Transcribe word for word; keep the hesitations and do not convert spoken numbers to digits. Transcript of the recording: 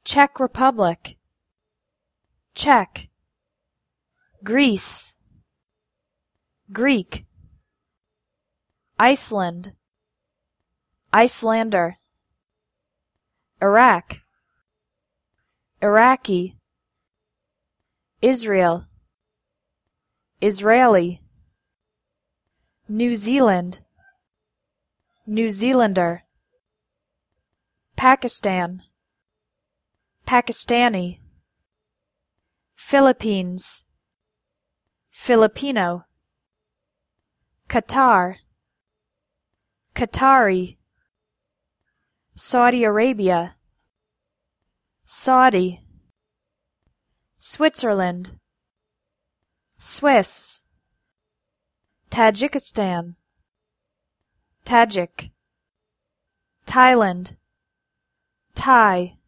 Czech Republic, Czech. Greece, Greek. Iceland, Icelander. Iraq, Iraqi. Israel, Israeli. New Zealand, New Zealander. Pakistan, Pakistani. Philippines, Filipino. Qatar, Qatari. Saudi Arabia, Saudi. Switzerland, Swiss. Tajikistan, Tajik. Thailand, Thai.